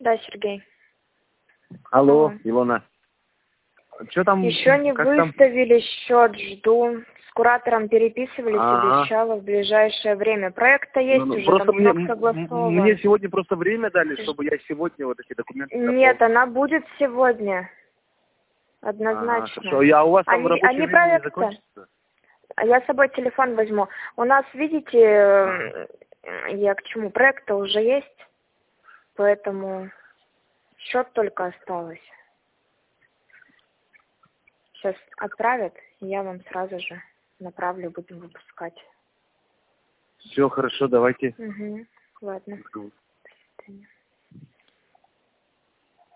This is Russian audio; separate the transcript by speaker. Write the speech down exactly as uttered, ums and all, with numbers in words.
Speaker 1: Да, Сергей.
Speaker 2: Алло,
Speaker 1: Алло.
Speaker 2: Илона. Что там?
Speaker 1: Еще не выставили там? Счет, жду. С куратором переписывались,
Speaker 2: А-а.
Speaker 1: обещала в ближайшее время. Проект-то есть
Speaker 2: ну,
Speaker 1: уже,
Speaker 2: просто
Speaker 1: там
Speaker 2: мне,
Speaker 1: срок согласован.
Speaker 2: Мне сегодня просто время дали, чтобы я сегодня вот эти документы...
Speaker 1: Нет, заполнил. Она будет сегодня. Однозначно.
Speaker 2: А, хорошо. Я у вас там
Speaker 1: они,
Speaker 2: рабочее
Speaker 1: они
Speaker 2: время
Speaker 1: проекта.
Speaker 2: не закончится?
Speaker 1: Я с собой телефон возьму. У нас, видите, а. я к чему? Проект-то уже есть, поэтому счет только осталось. Сейчас отправят, и я вам сразу же направлю, будем выпускать.
Speaker 2: Все, хорошо, давайте.
Speaker 1: Угу. Ладно. До свидания.